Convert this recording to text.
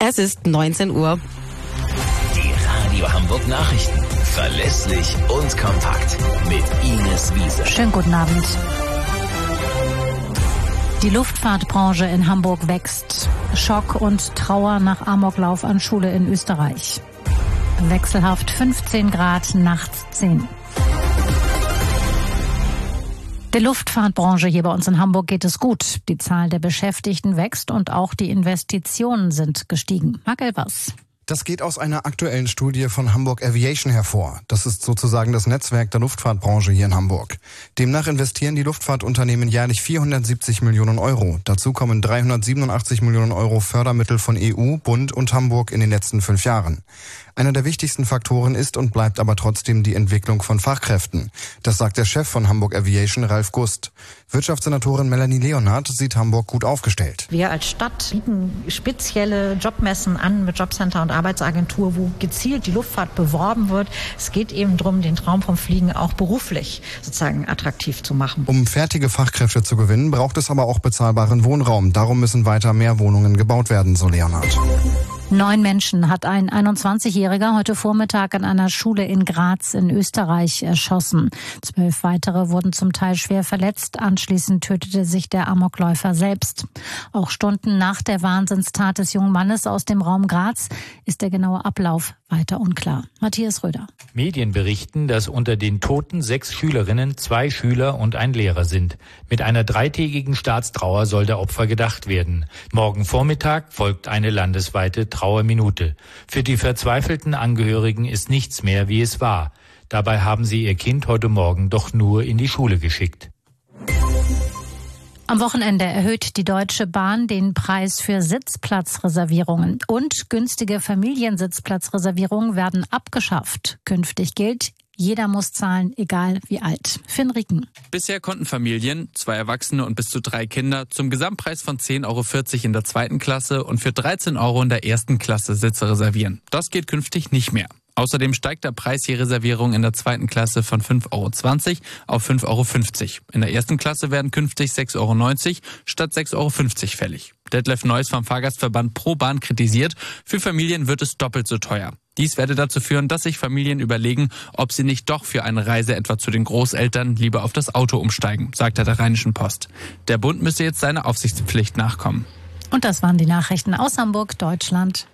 Es ist 19 Uhr. Die Radio Hamburg Nachrichten. Verlässlich und kompakt. Mit Ines Wiese. Schönen guten Abend. Die Luftfahrtbranche in Hamburg wächst. Schock und Trauer nach Amoklauf an Schule in Österreich. Wechselhaft 15 Grad, nachts 10. Der Luftfahrtbranche hier bei uns in Hamburg geht es gut. Die Zahl der Beschäftigten wächst und auch die Investitionen sind gestiegen. Marc Elvers. Das geht aus einer aktuellen Studie von Hamburg Aviation hervor. Das ist sozusagen das Netzwerk der Luftfahrtbranche hier in Hamburg. Demnach investieren die Luftfahrtunternehmen jährlich 470 Millionen Euro. Dazu kommen 387 Millionen Euro Fördermittel von EU, Bund und Hamburg in den letzten 5 Jahren. Einer der wichtigsten Faktoren ist und bleibt aber trotzdem die Entwicklung von Fachkräften. Das sagt der Chef von Hamburg Aviation, Ralf Gust. Wirtschaftssenatorin Melanie Leonhardt sieht Hamburg gut aufgestellt. Wir als Stadt bieten spezielle Jobmessen an mit Jobcenter und Arbeitsagentur, wo gezielt die Luftfahrt beworben wird. Es geht eben darum, den Traum vom Fliegen auch beruflich sozusagen attraktiv zu machen. Um fertige Fachkräfte zu gewinnen, braucht es aber auch bezahlbaren Wohnraum. Darum müssen weiter mehr Wohnungen gebaut werden, so Leonhardt. 9 Menschen hat ein 21-Jähriger heute Vormittag an einer Schule in Graz in Österreich erschossen. 12 weitere wurden zum Teil schwer verletzt. Anschließend tötete sich der Amokläufer selbst. Auch Stunden nach der Wahnsinnstat des jungen Mannes aus dem Raum Graz ist der genaue Ablauf weiter unklar. Matthias Röder. Medien berichten, dass unter den Toten 6 Schülerinnen, 2 Schüler und ein Lehrer sind. Mit einer 3-tägigen Staatstrauer soll der Opfer gedacht werden. Morgen Vormittag folgt eine landesweite Trauerminute. Für die verzweifelten Angehörigen ist nichts mehr, wie es war. Dabei haben sie ihr Kind heute Morgen doch nur in die Schule geschickt. Am Wochenende erhöht die Deutsche Bahn den Preis für Sitzplatzreservierungen und günstige Familiensitzplatzreservierungen werden abgeschafft. Künftig gilt, jeder muss zahlen, egal wie alt. Finn Rieken. Bisher konnten Familien, 2 Erwachsene und bis zu 3 Kinder, zum Gesamtpreis von 10,40 Euro in der 2. Klasse und für 13 Euro in der 1. Klasse Sitze reservieren. Das geht künftig nicht mehr. Außerdem steigt der Preis je Reservierung in der 2. Klasse von 5,20 Euro auf 5,50 Euro. In der 1. Klasse werden künftig 6,90 Euro statt 6,50 Euro fällig. Detlef Neuss vom Fahrgastverband Pro Bahn kritisiert, für Familien wird es doppelt so teuer. Dies werde dazu führen, dass sich Familien überlegen, ob sie nicht doch für eine Reise etwa zu den Großeltern lieber auf das Auto umsteigen, sagt er der Rheinischen Post. Der Bund müsse jetzt seiner Aufsichtspflicht nachkommen. Und das waren die Nachrichten aus Hamburg, Deutschland.